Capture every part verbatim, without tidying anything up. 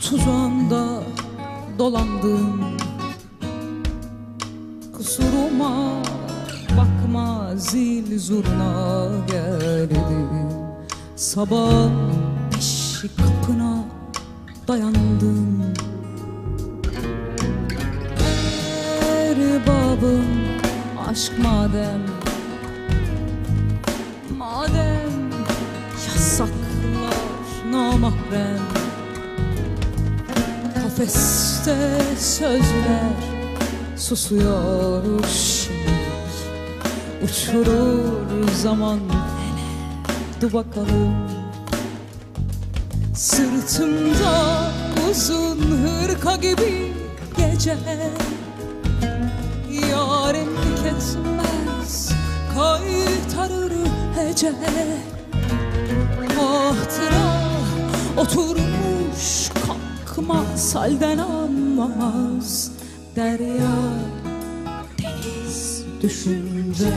tuzağında dolandım. Kusuruma bakma, zil zurna geldi. Sabah beşi kapına dayandım. Erbabım aşk madem, madem yasaklar namahrem. Kafeste sözler susuyor şimdi. Uçurur zaman hele, dur bakalım. Sırtımda uzun hırka gibi gece, yarenlik etmez kaytarır hece. Hatıra oturmuş kalkmaz, halden anlamaz. Derya, deniz, düşünce.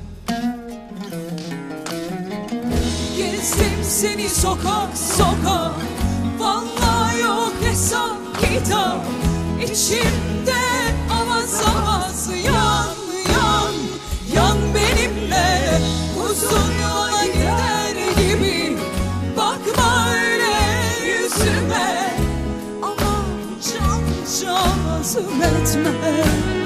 Gezdim seni sokak sokak, vallahi yok hesap kitap. İçimde avaz avaz yan yan yan benimle. Uzun yola gider gibi bakma öyle yüzüme. Aman can can zulmetme.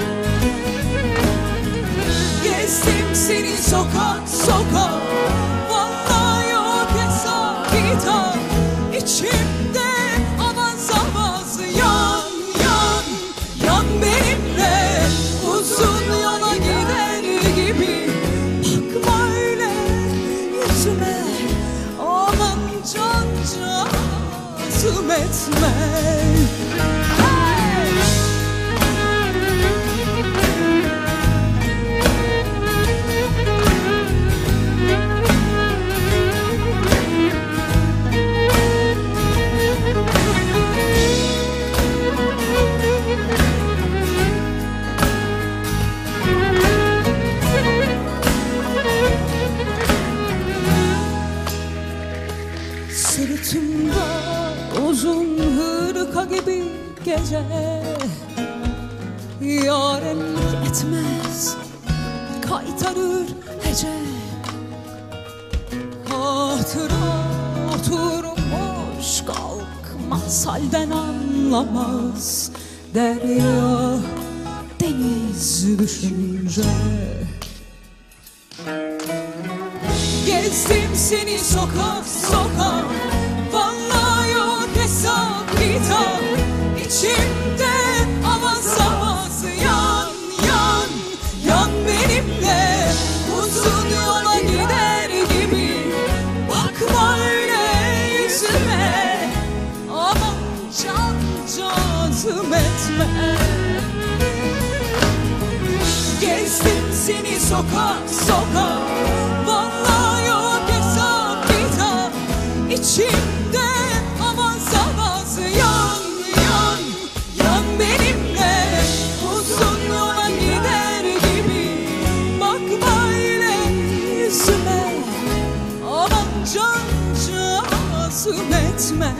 Gezdim seni sokak sokak, vallahi yok hesap kitap. İçimde avaz avaz yan yan yan benimle. Uzun yola gider gibi bakma öyle yüzüme. Aman can can zulmetme. Sırtımda uzun hırka gibi gece, yarenlik etmez kaytarır hece. Hatıra oturmuş kalkmaz, halden anlamaz. Derya, deniz, düşünce. Gezdim seni sokak sokak, vallahi yok hesap kitap. İçimde avaz avaz yan yan yan benimle. Uzun yola gider gibi bakma öyle yüzüme. Aman can can zulmetme. Gezdim seni sokak sokak, vallahi yok hesap kitap. İçimde avaz avaz yan yan yan benimle. Uzun yola gider gibi bakma öyle yüzüme. Aman can can zulmetme.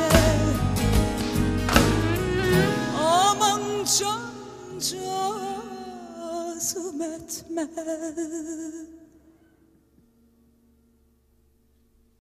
Aman can can zulmetme.